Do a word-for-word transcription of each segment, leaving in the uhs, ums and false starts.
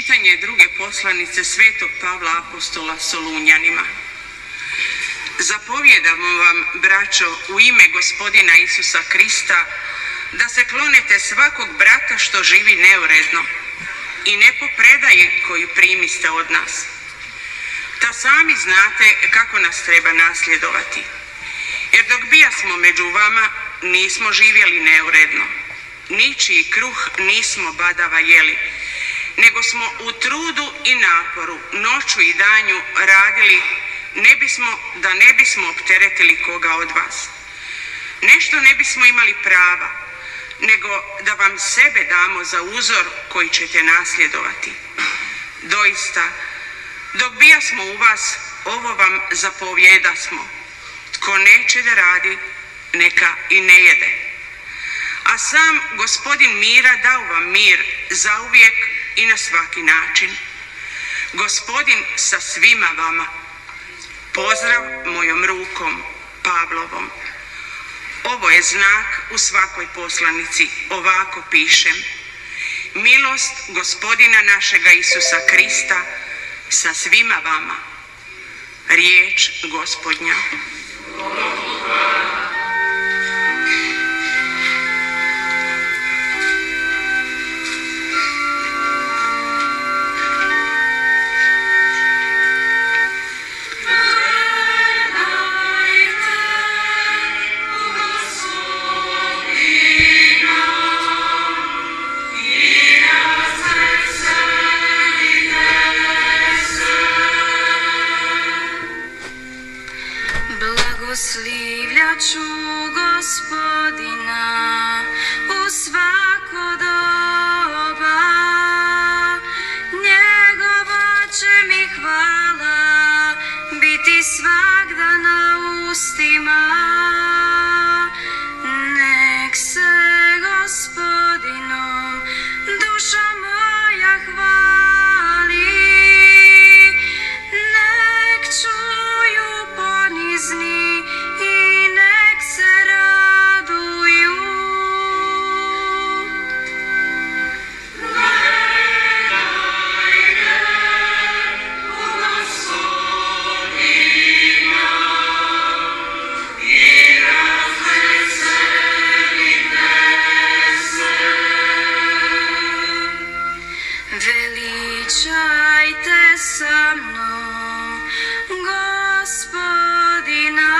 Čitanje druge poslanice svetog Pavla apostola Solunjanima. Zapovjedamo vam, braćo, u ime Gospodina Isusa Krista, da se klonete svakog brata što živi neuredno i ne po predaji koju primiste od nas. Ta sami znate kako nas treba nasljedovati. Jer dok bijasmo među vama, nismo živjeli neuredno. Ničiji kruh nismo badava jeli, nego smo u trudu i naporu, noću i danju radili, ne bismo, da ne bismo opteretili koga od vas. Nešto ne bismo imali prava, nego da vam sebe damo za uzor koji ćete nasljedovati. Doista, dok bijasmo u vas, ovo vam zapovjedasmo: tko neće da radi, neka i ne jede. A sam Gospodin mira dao vam mir zauvijek i na svaki način. Gospodin sa svima vama. Pozdrav mojom rukom, Pavlovom. Ovo je znak u svakoj poslanici, ovako pišem: milost Gospodina našega Isusa Krista sa svima vama. Riječ Gospodnja. Slivljaću Gospodina u svako doba, njegova će mi hvala biti svagda na ustima. Nek se Gospodinom duša moja hvali, nek čuju ponizni i nek se raduju. Gledajte u Gospodina i razveselite se. Veličajte sa mnom Gospodina,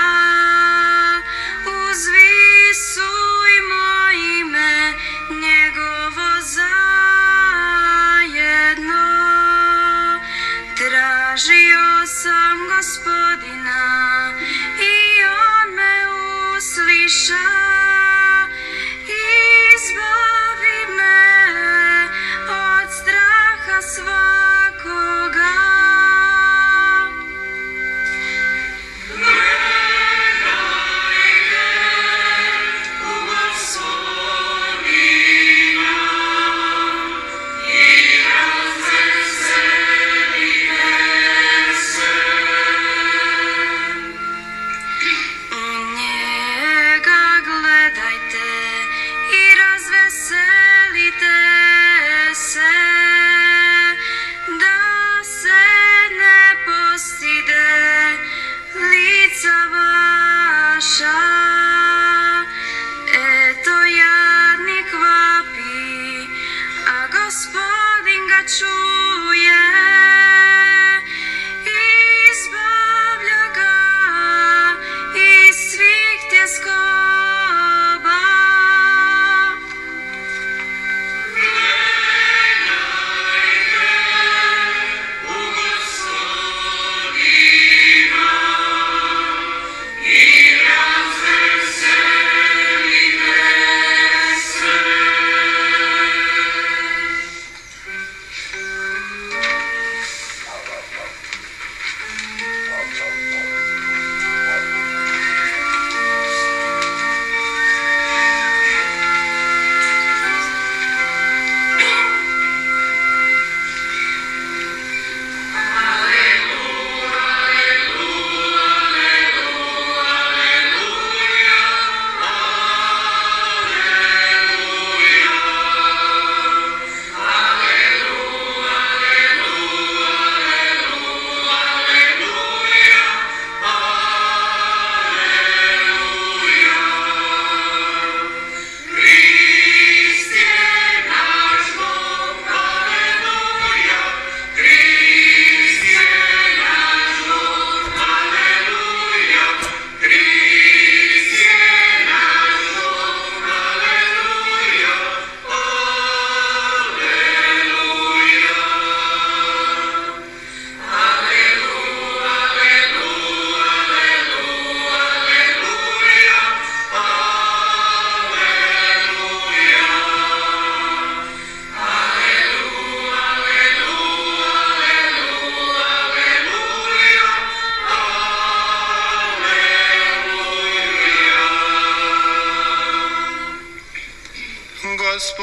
uzvisujmo ime njegovo zajedno. Tražio sam Gospodina i on me usliša, izbavi me od straha svakoga. Njega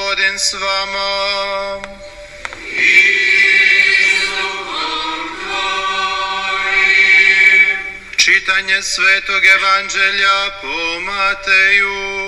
Gospodin s vama. Čitanje Svetog Evanđelja po Mateju.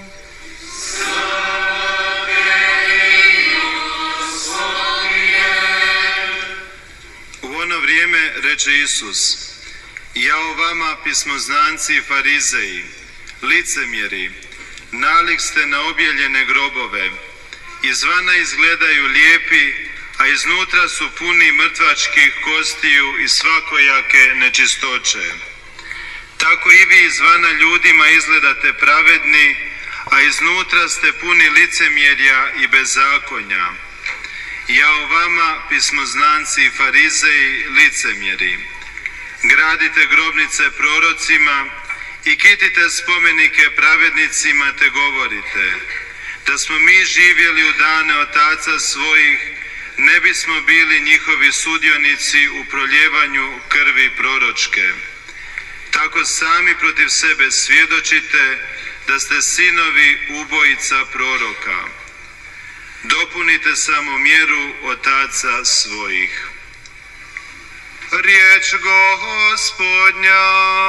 U ono vrijeme reče Isus: Jao vama, pismoznanci i farizeji, licemjeri, nalik ste na objeljene grobove. Izvana izgledaju lijepi, a iznutra su puni mrtvačkih kostiju i svakojake nečistoće. Tako i vi izvana ljudima izgledate pravedni, a iznutra ste puni licemjerja i bezakonja. Jao vama, pismoznanci i farizeji, licemjeri, gradite grobnice prorocima i kitite spomenike pravednicima, te govorite: da smo mi živjeli u dane otaca svojih, ne bismo bili njihovi sudionici u proljevanju krvi proročke. Tako sami protiv sebe svjedočite da ste sinovi ubojica proroka. Dopunite samo mjeru otaca svojih. Riječ Gospodnja.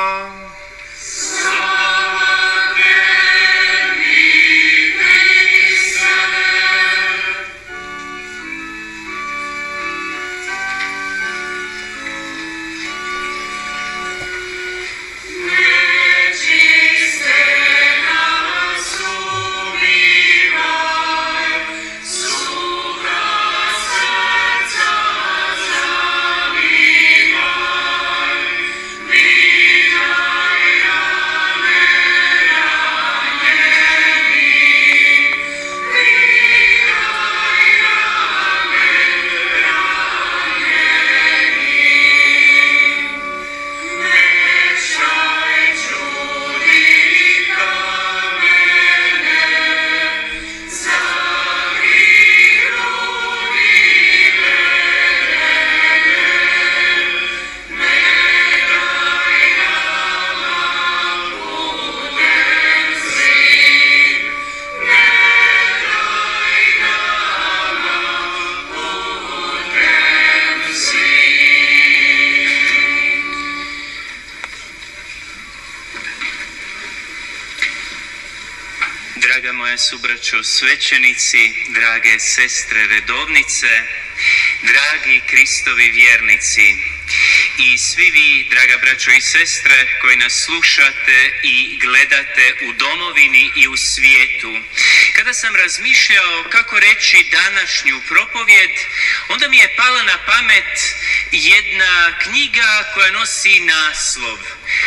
Draga moja subraćo svećenici, drage sestre redovnice, dragi Kristovi vjernici i svi vi, draga braćo i sestre, koji nas slušate i gledate u domovini i u svijetu. Kada sam razmišljao kako reći današnju propovjed, onda mi je pala na pamet jedna knjiga koja nosi naslov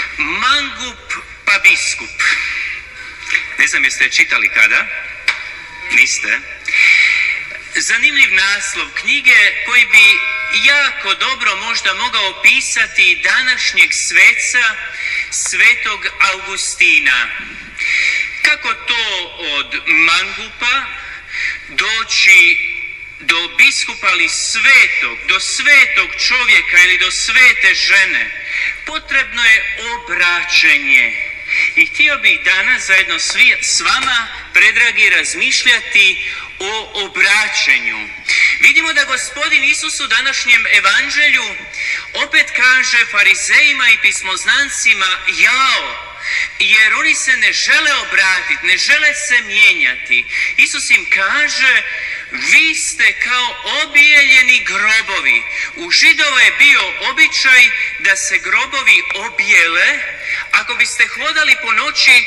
Mangup pa biskup. Ne znam jeste je čitali kada? Niste? Zanimljiv naslov knjige koji bi jako dobro možda mogao opisati današnjeg sveca, svetog Augustina. Kako to od mangupa doći do biskupa ali svetog, do svetog čovjeka ili do svete žene, potrebno je obraćenje. I htio bih danas zajedno svi, s vama, predragi, razmišljati o obraćenju. Vidimo da Gospodin Isus u današnjem evanđelju opet kaže farizejima i pismoznancima jao, jer oni se ne žele obratiti, ne žele se mijenjati. Isus im kaže: vi ste kao obijeljeni grobovi. U Židova je bio običaj da se grobovi obijele. Ako biste hodali po noći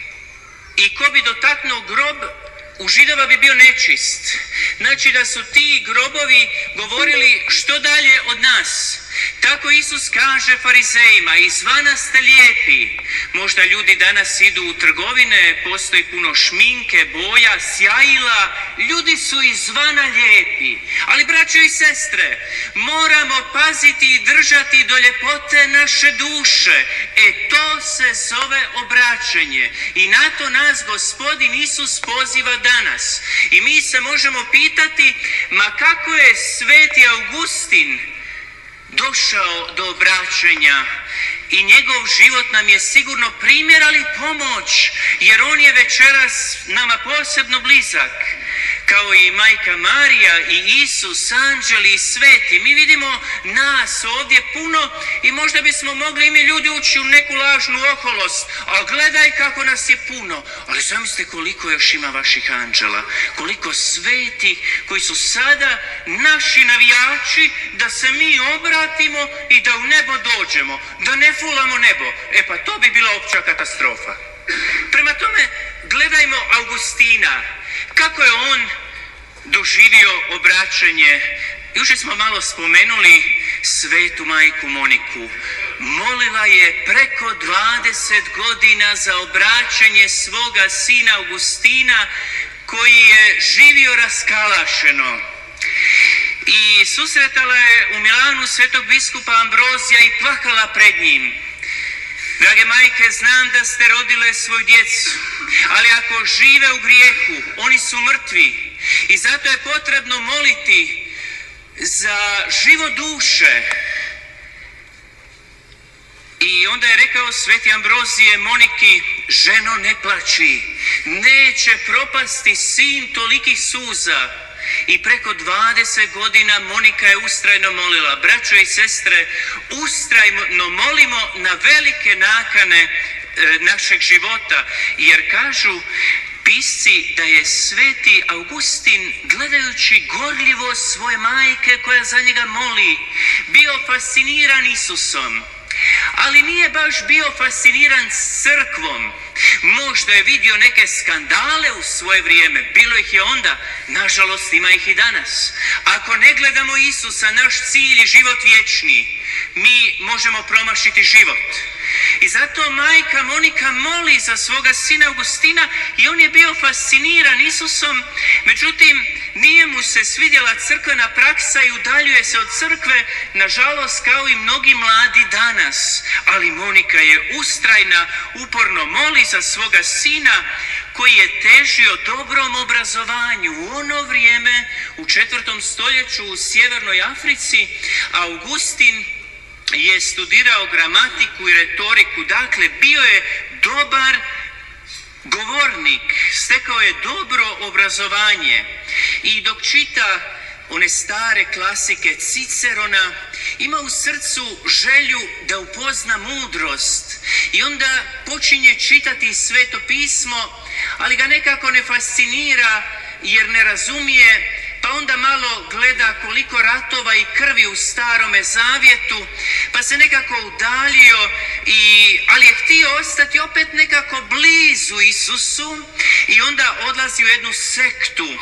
i ko bi dotaknuo grob, u Židova bi bio nečist. Znači da su ti grobovi govorili što dalje od nas. Tako Isus kaže farizejima: izvana ste lijepi. Možda ljudi danas idu u trgovine, postoji puno šminke, boja, sjajila. Ljudi su izvana lijepi. Ali braćo i sestre, moramo paziti i držati do ljepote naše duše. E to se zove obraćenje. I na to nas Gospodin Isus poziva danas. I mi se možemo pitati, ma kako je sveti Augustin došao do obraćenja, i njegov život nam je sigurno primjer, ali pomoć, jer on je večeras nama posebno blizak. kao i majka Marija i Isus, anđeli i sveti. Mi vidimo nas ovdje puno i možda bismo mogli i mi ljudi ući u neku lažnu oholost, a gledaj kako nas je puno. Ali zamislite koliko još ima vaših anđela, koliko svetih koji su sada naši navijači da se mi obratimo i da u nebo dođemo, da ne fulamo nebo. E pa to bi bila opća katastrofa. Prema tome, gledajmo Augustina, kako je on doživio obraćanje. Jučer smo malo spomenuli svetu majku Moniku. Molila je preko dvadeset godina za obraćanje svoga sina Augustina koji je živio raskalašeno. I susretala je u Milanu svetog biskupa Ambrozija i plakala pred njim. Drage majke, znam da ste rodile svoju djecu, ali ako žive u grijehu, oni su mrtvi. I zato je potrebno moliti za život duše. I onda je rekao sveti Ambrozije Moniki, ženo ne plači, neće propasti sin tolikih suza. I preko dvadeset godina Monika je ustrajno molila. Braćo i sestre, ustrajno molimo na velike nakane e, našeg života, jer kažu pisci da je sveti Augustin, gledajući gorljivo svoje majke koja za njega moli, bio fasciniran Isusom. Ali nije baš bio fasciniran crkvom. Možda je vidio neke skandale u svoje vrijeme, bilo ih je onda, nažalost ima ih i danas. Ako ne gledamo Isusa, naš cilj je život vječni, mi možemo promašiti život. I zato majka Monika moli za svoga sina Augustina i on je bio fasciniran Isusom, međutim nije mu se svidjela crkvena praksa i udaljuje se od crkve, nažalost kao i mnogi mladi danas. Ali Monika je ustrajna, uporno moli za svoga sina koji je težio dobrom obrazovanju. U ono vrijeme, u četvrtom stoljeću u Sjevernoj Africi, Augustin je studirao gramatiku i retoriku, dakle bio je dobar govornik, stekao je dobro obrazovanje i dok čita one stare klasike Cicerona, ima u srcu želju da upozna mudrost i onda počinje čitati Sveto pismo, ali ga nekako ne fascinira jer ne razumije, pa onda malo gleda koliko ratova i krvi u Starome zavjetu, pa se nekako udaljio, i, ali je htio ostati opet nekako blizu Isusu i onda odlazi u jednu sektu,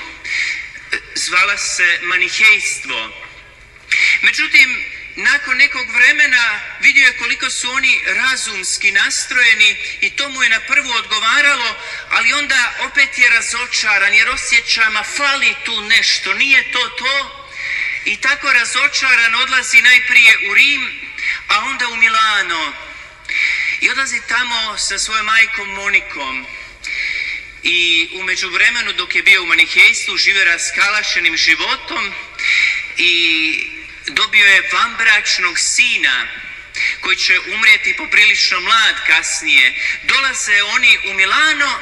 zvala se manihejstvo. Međutim, nakon nekog vremena vidio je koliko su oni razumski nastrojeni i to mu je na prvu odgovaralo, ali onda opet je razočaran jer osjeća, ma fali tu nešto, nije to to. I tako razočaran odlazi najprije u Rim, a onda u Milano. I odlazi tamo sa svojom majkom Monikom. I u međuvremenu dok je bio u manihejstvu živio raskalašenim životom i dobio je vanbračnog sina koji će umrijeti poprilično mlad kasnije. Dolaze oni u Milano,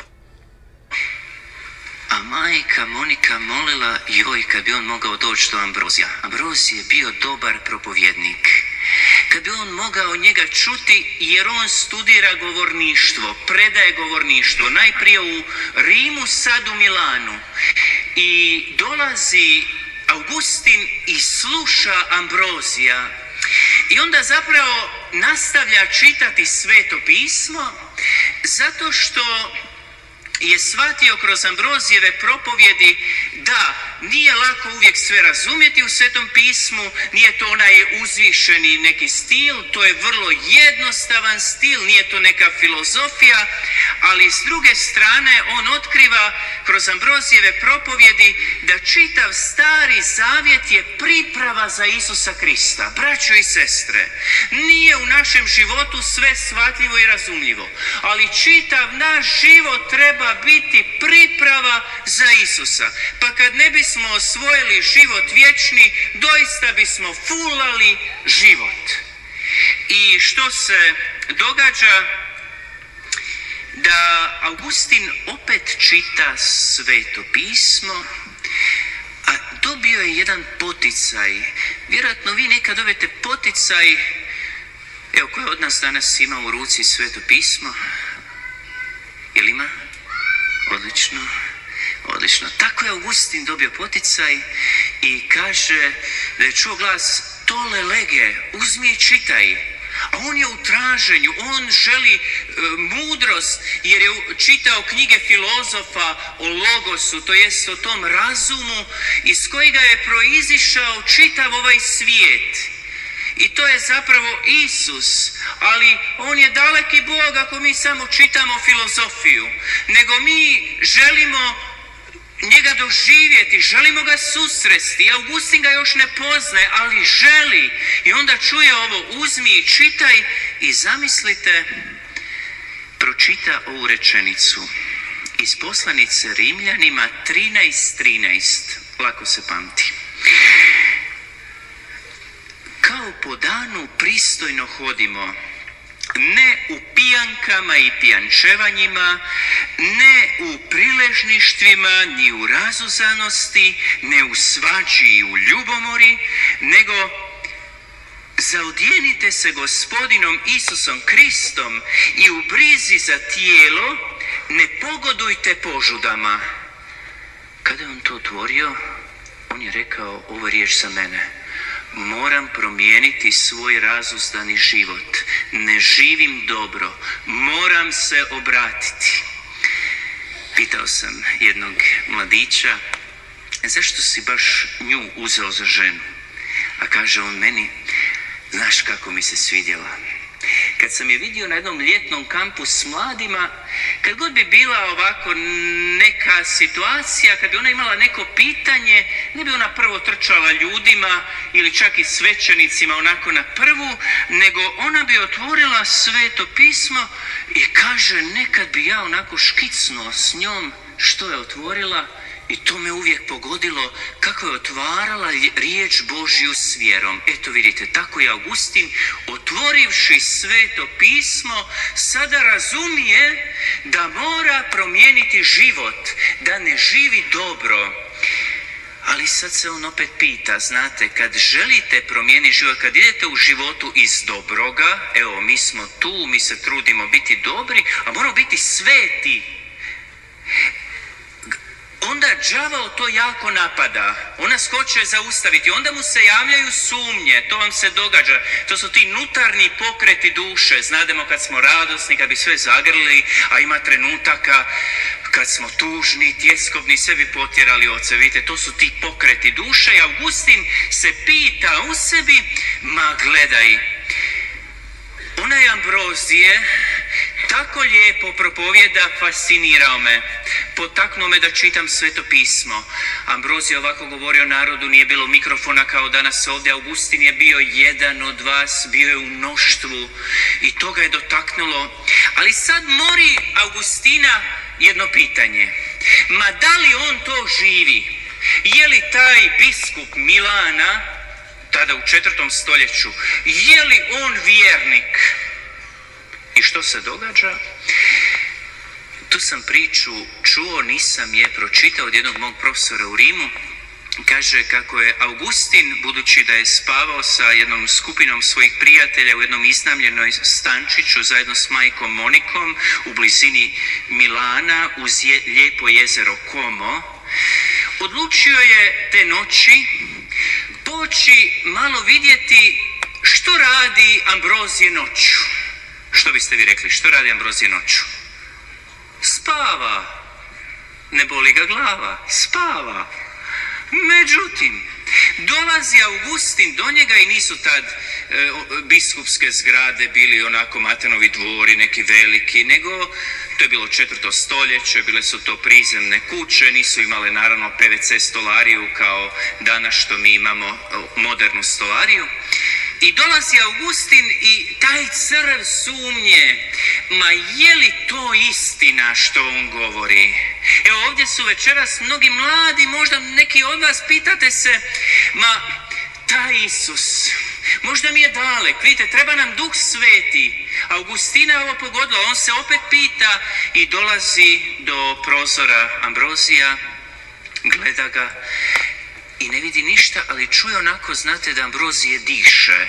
a majka Monika molila, joj, kad bi on mogao doći do Ambrozija. Ambrozij je bio dobar propovjednik. Kad bi on mogao njega čuti, jer on studira govorništvo, predaje govorništvo, najprije u Rimu, sad u Milanu. I dolazi Augustin i sluša Ambrozija i onda zapravo nastavlja čitati Sveto pismo zato što je shvatio kroz Ambrozijeve propovjedi da nije lako uvijek sve razumjeti u Svetom pismu, nije to onaj uzvišeni neki stil, to je vrlo jednostavan stil, nije to neka filozofija, ali s druge strane on otkriva kroz Ambrozijeve propovjedi da čitav Stari Zavjet je priprava za Isusa Krista. Braćo i sestre, nije u našem životu sve shvatljivo i razumljivo, ali čitav naš život treba biti priprava za Isusa. Pa kad ne bismo osvojili život vječni, doista bismo fulali život. I što se događa? Da Augustin opet čita Sveto pismo dobio je jedan poticaj. Vjerojatno vi nekad dobijete poticaj, evo koja od nas danas ima u ruci Sveto pismo. Jel ima? Odlično. Odlično. Tako je Augustin dobio poticaj i kaže da je čuo glas tole lege, uzmi i čitaj. A on je u traženju, on želi e, mudrost jer je čitao knjige filozofa o logosu, to jest o tom razumu iz kojega je proizišao čitav ovaj svijet. I to je zapravo Isus, ali on je daleki Bog ako mi samo čitamo filozofiju, nego mi želimo njega doživjeti, želimo ga susresti. Augustin ga još ne poznaje, ali želi. I onda čuje ovo, uzmi i čitaj i zamislite, pročita ovu rečenicu iz poslanice Rimljanima trinaest trinaest. Lako se pamti. Kao po danu pristojno hodimo, ne u pijankama i pijančevanjima, ne u priležništvima, ni u razuzanosti, ne u svađi i u ljubomori, nego zaodjenite se Gospodinom Isusom Kristom i u brizi za tijelo ne pogodujte požudama. Kada je on to otvorio, on je rekao, ovo je riječ za mene. Moram promijeniti svoj razuzdani život. Ne živim dobro. Moram se obratiti. Pitao sam jednog mladića, zašto si baš nju uzeo za ženu? A kaže on meni, znaš kako mi se svidjela. Kad sam je vidio na jednom ljetnom kampu s mladima, kad god bi bila ovako neka situacija, kad bi ona imala neko pitanje, ne bi ona prvo trčala ljudima ili čak i svećenicima onako na prvu, nego ona bi otvorila Sveto pismo i kaže, nekad bi ja onako škicnuo s njom što je otvorila i to me uvijek pogodilo kako je otvarala riječ Božju s vjerom. Eto vidite, tako je Augustin, otvorivši Sveto pismo, sada razumije da mora promijeniti život, da ne živi dobro. Ali sad se on opet pita, znate, kad želite promijeniti život, kad idete u životu iz dobroga, evo mi smo tu, mi se trudimo biti dobri, a moramo biti sveti. Onda đavao to jako napada, on nas hoće zaustaviti, onda mu se javljaju sumnje, to vam se događa, to su ti nutarnji pokreti duše, znademo kad smo radosni, kad bi sve zagrlili, a ima trenutaka kad smo tužni, tjeskobni, sebi potjerali oce, vidite, to su ti pokreti duše i Augustin se pita u sebi, ma gledaj, onaj Ambrozije tako lijepo propovjeda, fascinirao me, potaknuo me da čitam Sveto pismo. Ambrozije ovako govorio narodu, nije bilo mikrofona kao danas ovdje, Augustin je bio jedan od vas, bio je u mnoštvu i to ga je dotaknulo. Ali sad mori Augustina jedno pitanje, ma da li on to živi? Je li taj biskup Milana, tada u četvrtom stoljeću, je li on vjernik? I što se događa? Tu sam priču čuo, nisam je pročitao od jednog mog profesora u Rimu. Kaže kako je Augustin, budući da je spavao sa jednom skupinom svojih prijatelja u jednom iznajmljenoj stančiću zajedno s majkom Monikom u blizini Milana uz je, lijepo jezero Como, odlučio je te noći poći malo vidjeti što radi Ambrozije noću. Što biste vi rekli, što radi Ambrozije noću? Spava. Ne boli ga glava, spava. Međutim, dolazi Augustin do njega i nisu tad e, biskupske zgrade bili onako Matenovi dvori, neki veliki, nego to je bilo četvrto stoljeće, bile su to prizemne kuće, nisu imale naravno P V C stolariju kao danas što mi imamo modernu stolariju. I dolazi Augustin i taj crv sumnje, ma je li to istina što on govori? Evo ovdje su večeras mnogi mladi, možda neki od vas pitate se, ma taj Isus, možda mi je dalek, vidite, treba nam Duh Sveti. Augustina je ovo pogodilo, on se opet pita i dolazi do prozora Ambrozija, gleda ga i ne vidi ništa, ali čuje onako, znate, da Ambrozije diše.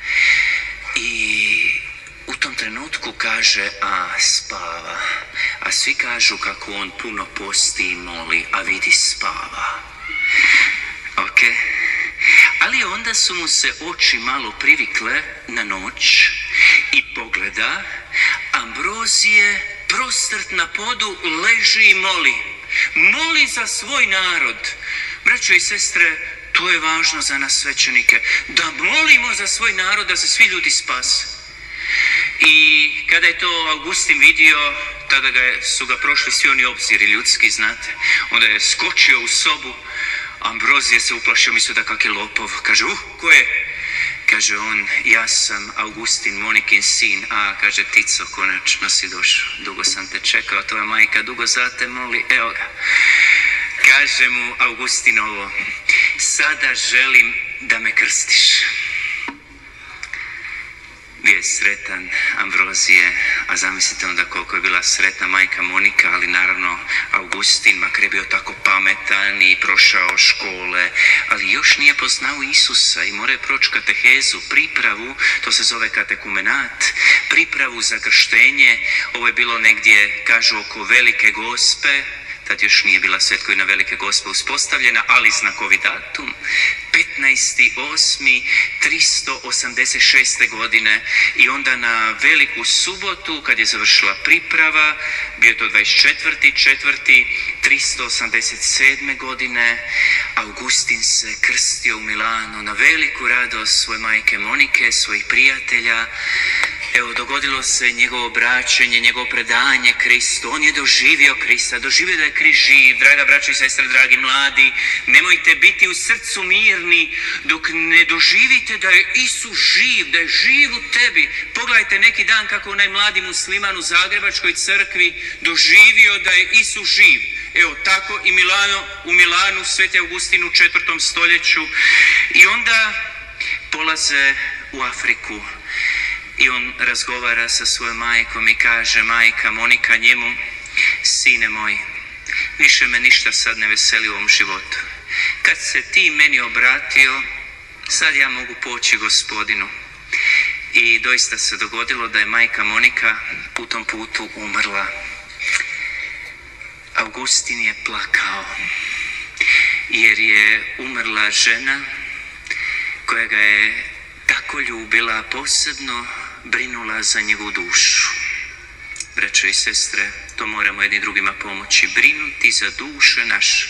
I u tom trenutku kaže, a spava. A svi kažu kako on puno posti i moli, a vidi spava. Ok? Ali onda su mu se oči malo privikle na noć i pogleda, Ambrozije prostrt na podu leži i moli. Moli za svoj narod. Braćo i sestre, to je važno za nas svećenike, da molimo za svoj narod, da se svi ljudi spase. I kada je to Augustin vidio, tada ga, su ga prošli svi oni obziri ljudski, znate. Onda je skočio u sobu, Ambrozije se uplašio, mislio da kak je lopov. Kaže, uh, ko je? Kaže on, ja sam Augustin, Monikin sin. A, kaže, Tico, konačno si došao. Dugo sam te čekao, tvoja majka dugo za te moli. Evo ga. Kaže mu Augustin ovo, sada želim da me krstiš. Bio je sretan Ambrozije, a zamislite onda koliko je bila sretna majka Monika, ali naravno Augustin, makar je bio tako pametan i prošao škole, ali još nije poznao Isusa i mora proći katehezu, pripravu, to se zove katekumenat, pripravu za krštenje. Ovo je bilo negdje, kažu, oko Velike Gospe, tad još nije bila Svetkovina Velike Gospe uspostavljena, ali znakovi datum, petnaesti osmi tristo osamdeset šeste. godine i onda na Veliku subotu, kad je završila priprava, bio to dvadeset četvrti četvrti tristo osamdeset sedme. godine, Augustin se krstio u Milanu na veliku radost svoje majke Monike, svojih prijatelja. Evo, dogodilo se njegovo obraćenje, njegovo predanje Kristu. On je doživio Krista, doživio da je Krist živ. Draga braćo i sestre, dragi mladi, nemojte biti u srcu mirni dok ne doživite da je Isus živ, da je živ u tebi. Pogledajte neki dan kako onaj mladi musliman u Zagrebačkoj crkvi doživio da je Isus živ. Evo, tako i Milano, u Milanu, Sveti Augustin u četvrtom stoljeću. I onda polaze u Afriku. I on razgovara sa svojom majkom i kaže, majka Monika njemu, sine moj, više me ništa sad ne veseli u ovom životu. Kad se ti meni obratio, sad ja mogu poći Gospodinu. I doista se dogodilo da je majka Monika u tom putu umrla. Augustin je plakao, jer je umrla žena koja ga je tako ljubila, posebno brinula za njegovu dušu. Braćo i sestre, to moramo jedni drugima pomoći, brinuti za duše naše.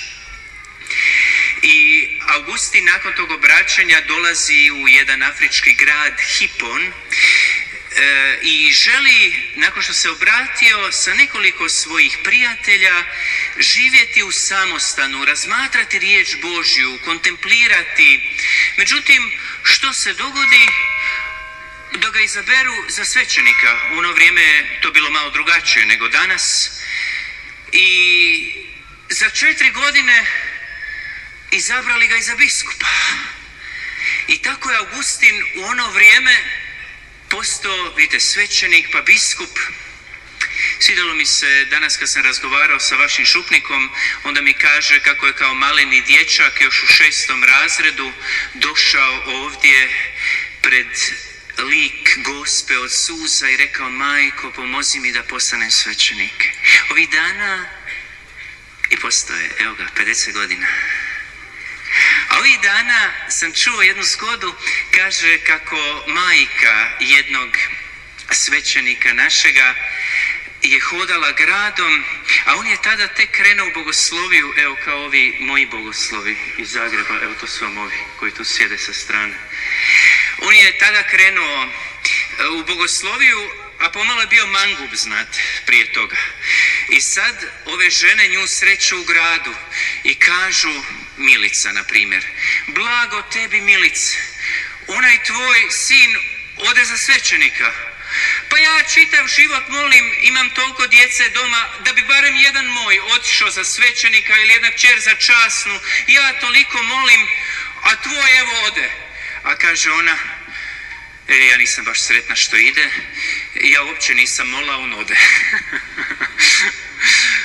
I Augustin nakon tog obraćanja dolazi u jedan afrički grad, Hipon, e, i želi, nakon što se obratio sa nekoliko svojih prijatelja, živjeti u samostanu, razmatrati riječ Božju, kontemplirati. Međutim, što se dogodi? Da ga izaberu za svećenika. U ono vrijeme je to bilo malo drugačije nego danas. I za četiri godine izabrali ga i za biskupa. I tako je Augustin u ono vrijeme postao, vidite, svećenik pa biskup. Svidjelo mi se danas kad sam razgovarao sa vašim župnikom, onda mi kaže kako je kao maleni dječak još u šestom razredu došao ovdje pred lik Gospe od suza i rekao, majko, pomozi mi da postanem svećenik. Ovih dana i postoje, evo ga, pedeset godina. A ovih dana sam čuo jednu zgodu, kaže kako majka jednog svećenika našega je hodala gradom, a on je tada tek krenuo u bogosloviju, evo kao ovi moji bogoslovi iz Zagreba, evo to su vam ovi koji tu sjede sa strane. On je tada krenuo u bogosloviju, a pomalo je bio mangub, znate, prije toga. I sad ove žene nju sreću u gradu i kažu, Milica, na primjer, blago tebi, Milice, onaj tvoj sin ode za svećenika. Pa ja čitav život molim, imam toliko djece doma, da bi barem jedan moj otišao za svećenika ili jedna kćer za časnu. Ja toliko molim, a tvoj evo ode. A kaže ona, e, ja nisam baš sretna što ide, ja uopće nisam molila, on ode.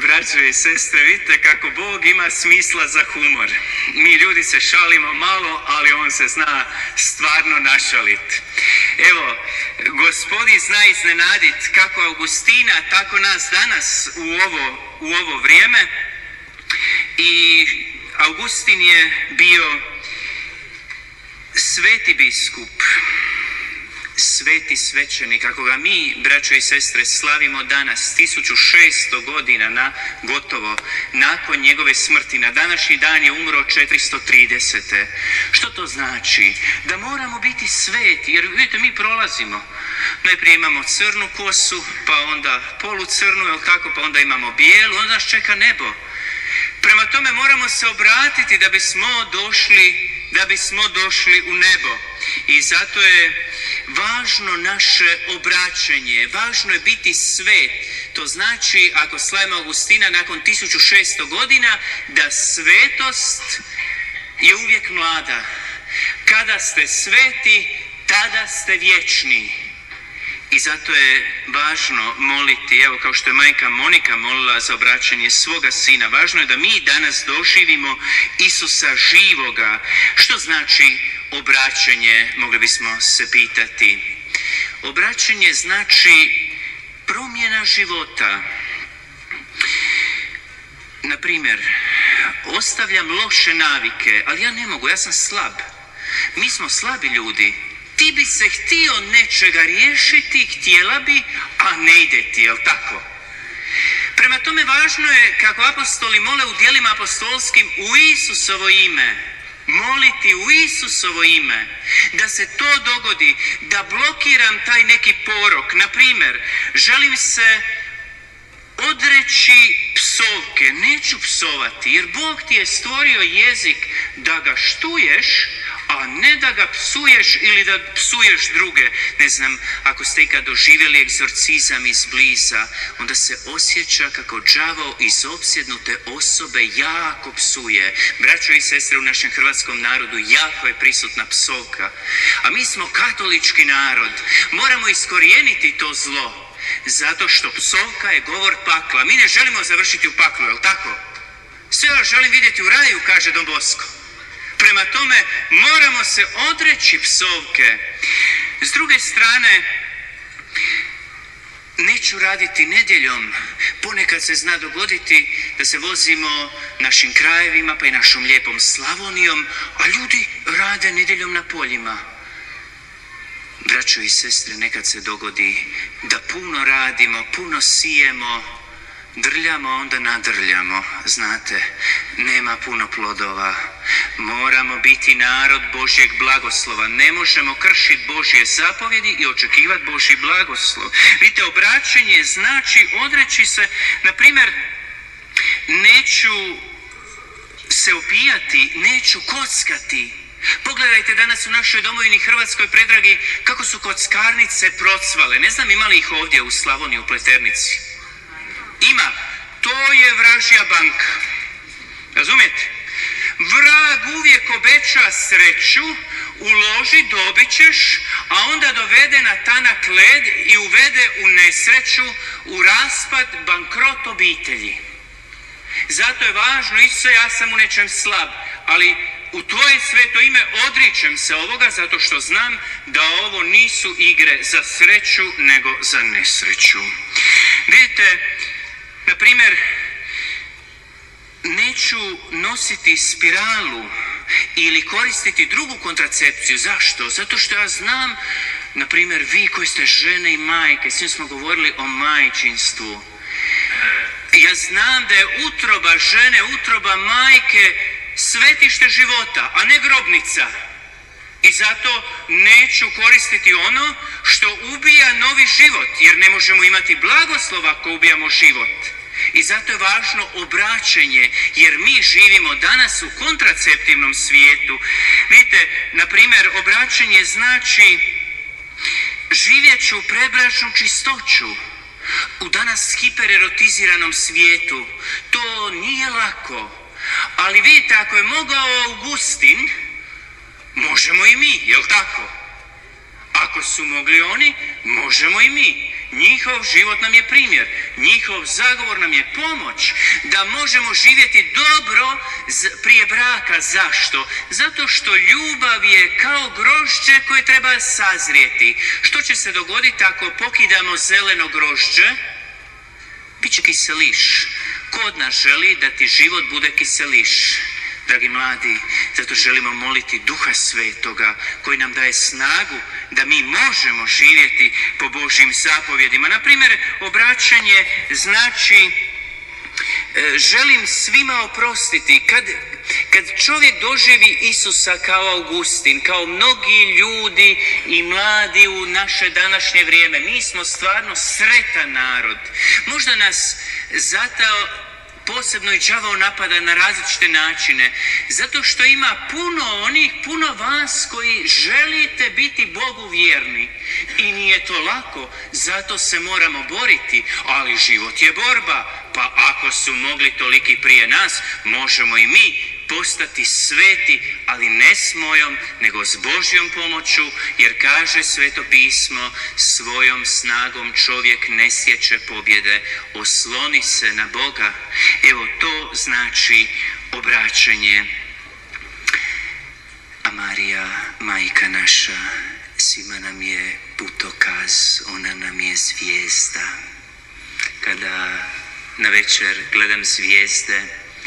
braćo i sestre, vidite kako Bog ima smisla za humor. Mi ljudi se šalimo malo, ali on se zna stvarno našaliti. Evo, Gospodin zna iznenaditi kako Augustina, tako nas danas u ovo, u ovo vrijeme. I Augustin je bio sveti biskup, sveti svećenik, kako ga mi, braćo i sestre, slavimo danas, tisuću šesto godina na gotovo nakon njegove smrti. Na današnji dan je umro četiristo tridesete. Što to znači? Da moramo biti sveti, jer vidite, mi prolazimo. Najprije imamo crnu kosu, pa onda polucrnu, jel tako, pa onda imamo bijelu, onda nas čeka nebo. Prema tome moramo se obratiti da bismo došli, da bismo došli u nebo. I zato je važno naše obraćanje, važno je biti svet. To znači, ako slavimo Augustina nakon tisuću šesto godina, da svetost je uvijek mlada. Kada ste sveti, tada ste vječni. I zato je važno moliti, evo kao što je majka Monika molila za obraćanje svoga sina, važno je da mi danas doživimo Isusa živoga. Što znači obraćanje, mogli bismo se pitati. Obraćanje znači promjena života. Na primjer, ostavljam loše navike, ali ja ne mogu, ja sam slab. Mi smo slabi ljudi. Ti bi se htio nečega riješiti, htjela bi, a ne ide ti, jel tako? Prema tome važno je, kako apostoli mole u djelima apostolskim, u Isusovo ime, moliti u Isusovo ime, da se to dogodi, da blokiram taj neki porok. Na primjer, želim se odreći psovke, neću psovati, jer Bog ti je stvorio jezik da ga štuješ, a ne da ga psuješ ili da psuješ druge. Ne znam, ako ste ikad doživjeli egzorcizam izbliza, onda se osjeća kako đavo iz opsjednute osobe jako psuje. Braćo i sestre, u našem hrvatskom narodu jako je prisutna psovka. A mi smo katolički narod, moramo iskorijeniti to zlo. Zato što psovka je govor pakla. Mi ne želimo završiti u paklu, jel tako? Sve vas želim vidjeti u raju, kaže Don Bosco. Prema tome, moramo se odreći psovke. S druge strane, neću raditi nedjeljom. Ponekad se zna dogoditi da se vozimo našim krajevima, pa i našom lijepom Slavonijom, a ljudi rade nedjeljom na poljima. Braćo i sestre, nekad se dogodi da puno radimo, puno sijemo, drljamo, onda nadrljamo. Znate, nema puno plodova. Moramo biti narod Božjeg blagoslova. Ne možemo kršiti Božje zapovjedi i očekivati Božji blagoslov. Vidite, obraćanje znači odreći se, na primjer, neću se opijati, neću kockati. Pogledajte danas u našoj domovini Hrvatskoj, predragi, kako su kockarnice procvale. Ne znam, ima li ih ovdje u Slavoniji, u Pleternici? Ima. To je vražja banka. Razumijete? Vrag uvijek obeća sreću, uloži, dobit ćeš, a onda dovede na tanak led i uvede u nesreću, u raspad, bankrot obitelji. Zato je važno, Isuse, ja sam u nečem slab, ali u tvoje sveto ime odričem se ovoga, zato što znam da ovo nisu igre za sreću, nego za nesreću. Vidite, na primjer, neću nositi spiralu ili koristiti drugu kontracepciju. Zašto? Zato što ja znam, na primjer, vi koji ste žene i majke, svi smo govorili o majčinstvu. Ja znam da je utroba žene, utroba majke svetište života, a ne grobnica. I zato neću koristiti ono što ubija novi život, jer ne možemo imati blagoslova ako ubijamo život. I zato je važno obraćanje, jer mi živimo danas u kontraceptivnom svijetu. Vidite, na primjer, obraćanje znači živjet ću predbračnu čistoću. U danas hipererotiziranom svijetu to nije lako. Ali vidite, ako je mogao Augustin, možemo i mi, jel tako? Ako su mogli oni, možemo i mi. njihov život nam je primjer, njihov zagovor nam je pomoć da možemo živjeti dobro prije braka. Zašto? Zato što ljubav je kao grožđe koje treba sazrijeti. Što će se dogoditi ako pokidamo zeleno grožđe? Biće kiseliš. Ko od nas želi da ti život bude kiseliš? Dragi mladi, zato želimo moliti Duha Svetoga koji nam daje snagu da mi možemo živjeti po Božjim zapovjedima. Na primjer, obraćanje znači želim svima oprostiti. Kad, kad čovjek doživi Isusa kao Augustin, kao mnogi ljudi i mladi u naše današnje vrijeme, mi smo stvarno sretan narod. Možda nas zato posebno i đavao napada na različite načine, zato što ima puno onih, puno vas koji želite biti Bogu vjerni. I nije to lako, zato se moramo boriti, ali život je borba. Pa ako su mogli toliki prije nas, možemo i mi postati sveti, ali ne s mojom, nego s Božjom pomoću, jer kaže Sveto pismo, svojom snagom čovjek ne stječe pobjede, osloni se na Boga. Evo to znači obraćanje. A Marija, majka naša, svima nam je putokaz, ona nam je zvijezda. Kada na večer gledam zvijezde,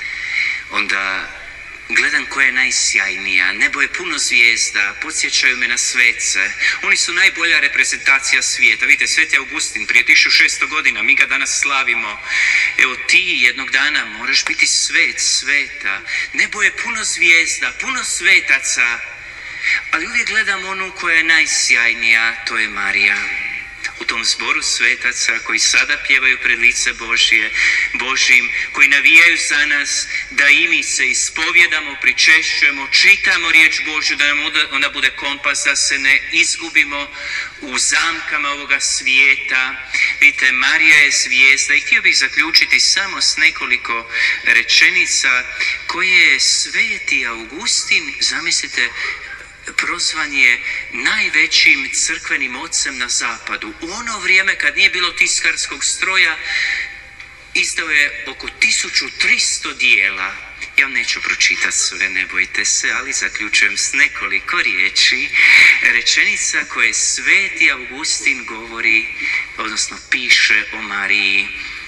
onda gledam koja je najsjajnija. Nebo je puno zvijezda, podsjećaju me na svece. Oni su najbolja reprezentacija svijeta. Vidite, Sveti Augustin prije tisuću šesto godina, mi ga danas slavimo. Evo ti jednog dana moraš biti svet, sveta. Nebo je puno zvijezda, puno svetaca. Ali uvijek gledam onu koja je najsjajnija, to je Marija. U tom zboru svetaca koji sada pjevaju pred lice Božje, Božjim, koji navijaju za nas da i mi se ispovjedamo, pričešćujemo, čitamo riječ Božju, da nam ona bude kompas, da se ne izgubimo u zamkama ovoga svijeta. Vidite, Marija je zvijezda i htio bih zaključiti samo s nekoliko rečenica koje je Sveti Augustin, zamislite, prozvan je najvećim crkvenim ocem na zapadu. U ono vrijeme kad nije bilo tiskarskog stroja, izdao je oko tisuću tristo dijela. Ja vam neću pročitati sve, ne bojte se, ali zaključujem s nekoliko riječi. Rečenica koje Sveti Augustin govori, odnosno piše o Mariji.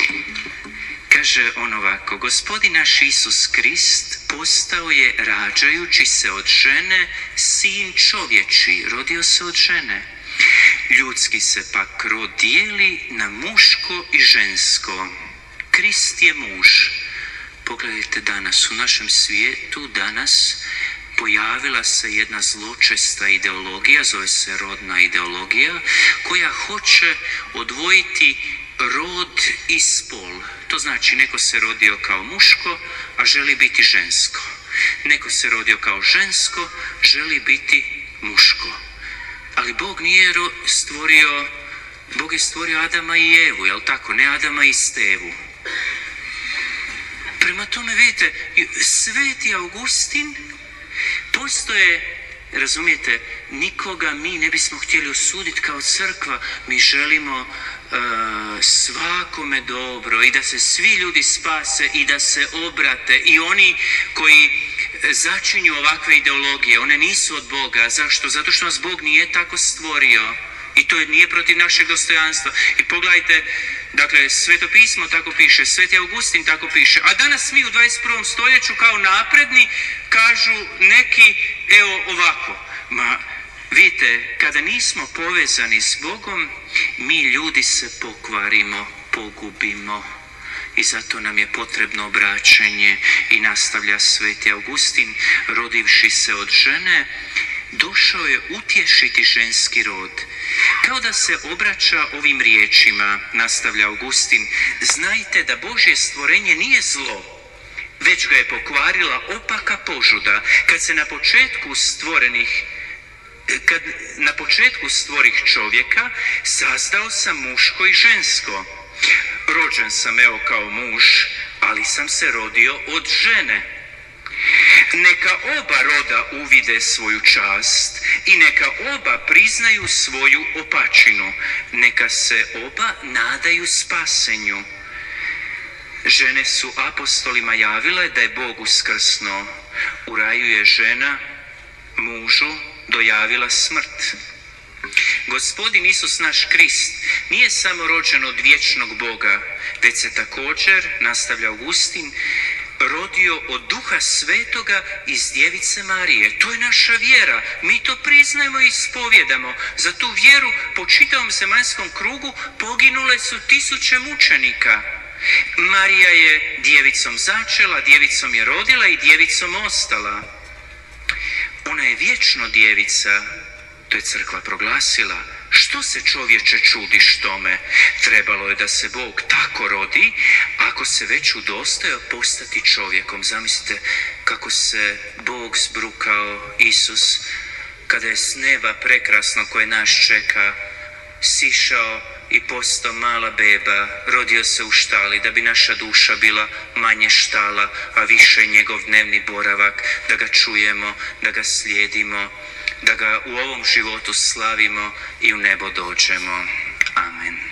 Kaže on ovako: Gospodin naš Isus Krist postao je, rađajući se od žene, sin čovječi, rodio se od žene. Ljudski se pak rod dijeli na muško i žensko. Krist je muž. Pogledajte danas u našem svijetu, danas pojavila se jedna zločesta ideologija, zove se rodna ideologija, koja hoće odvojiti rod i spol. To znači neko se rodio kao muško, a želi biti žensko. Neko se rodio kao žensko, želi biti muško. Ali Bog nije stvorio, Bog je stvorio Adama i Evu, jel tako? Ne Adama i Stevu. Prema tome, vidite, Sveti Augustin, postoje, razumijete, nikoga mi ne bismo htjeli osuditi kao crkva. Mi želimo uh, svakome dobro i da se svi ljudi spase i da se obrate. I oni koji začinju ovakve ideologije, one nisu od Boga. Zašto? Zato što nas Bog nije tako stvorio. I to nije protiv našeg dostojanstva. I pogledajte, dakle, Sveto pismo tako piše, Sveti Augustin tako piše. A danas mi u dvadeset prvom stoljeću kao napredni kažu neki, evo ovako. Ma, vidite, kada nismo povezani s Bogom, mi ljudi se pokvarimo, pogubimo. I zato nam je potrebno obraćanje. I nastavlja Sveti Augustin, rodivši se od žene, došao je utješiti ženski rod. Kao da se obraća ovim riječima, nastavlja Augustin, znajte da Božje stvorenje nije zlo, već ga je pokvarila opaka požuda. Kad se na početku stvorenih, kad na početku stvorih čovjeka, sazdao sam muško i žensko. Rođen sam evo kao muž, ali sam se rodio od žene. Neka oba roda uvide svoju čast i neka oba priznaju svoju opačinu. Neka se oba nadaju spasenju. Žene su apostolima javile da je Bog uskrsnuo. U raju je žena mužu dojavila smrt. Gospodin Isus naš Krist nije samo rođen od vječnog Boga, već se također, nastavlja Augustin, rodio od Duha Svetoga iz Djevice Marije. To je naša vjera. Mi to priznajemo i ispovjedamo. Za tu vjeru po čitavom zemaljskom krugu poginule su tisuće mučenika. Marija je djevicom začela, djevicom je rodila i djevicom ostala. Ona je vječno djevica, to je crkva proglasila. Što se čovječe čudiš tome? Trebalo je da se Bog tako rodi, ako se već udostojao postati čovjekom. Zamislite kako se Bog zbrukao, Isus, kada je s neba prekrasno koje nas čeka, sišao i postao mala beba, rodio se u štali, da bi naša duša bila manje štala, a više njegov dnevni boravak, da ga čujemo, da ga slijedimo, da ga u ovom životu slavimo i u nebo dođemo. Amen.